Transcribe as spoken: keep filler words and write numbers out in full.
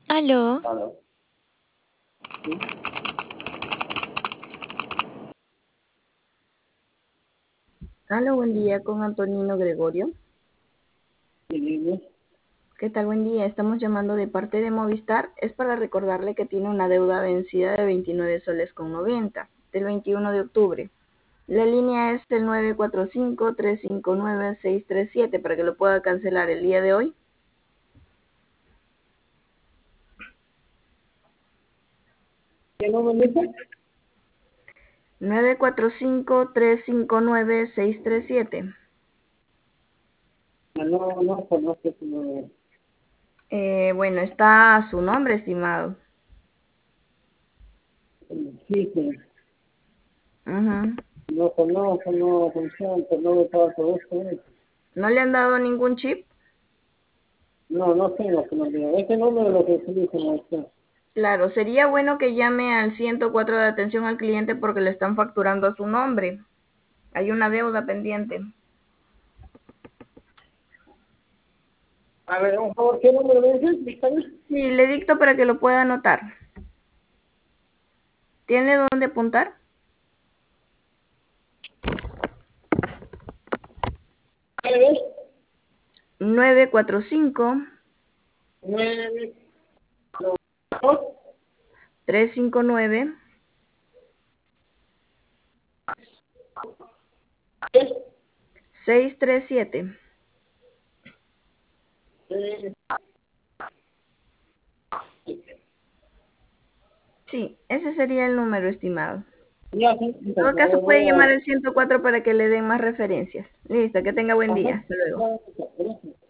Aló, Aló. Sí, Hola, buen día con Antonino Gregorio. sí, dime. ¿Qué tal? Buen día. Estamos llamando de parte de Movistar. Es para recordarle que tiene una deuda vencida de veintinueve soles con noventa del veintiuno de octubre. La línea es el nueve cuatro cinco, tres cinco nueve, seis tres siete para que lo pueda cancelar el día de hoy. ¿Qué número dice? nueve cuatro cinco, tres cinco nueve, seis tres siete. No, no, no conozco su número. Eh, bueno, está a su nombre, estimado. Sí, sí. Ujú. No conozco, no funciona, pero no me trato esto. ¿No le han dado ningún chip? No, no tengo que me diga. Este número es lo que utilizo, no está. Claro, sería bueno que llame al ciento cuatro de atención al cliente porque le están facturando a su nombre. Hay una deuda pendiente. A ver, por favor, ¿qué número me dices? Dígame. Sí, le dicto para que lo pueda anotar. ¿Tiene dónde apuntar? A ver, nueve cuatro cinco, nueve, dos, tres cinco nueve, tres, seis tres siete. tres. Sí, ese sería el número estimado. Ya, sí, En por todo caso, favor, puede voy a... llamar al ciento cuatro para que le den más referencias. Listo, que tenga buen Ajá, día. Hasta luego. ya, gracias.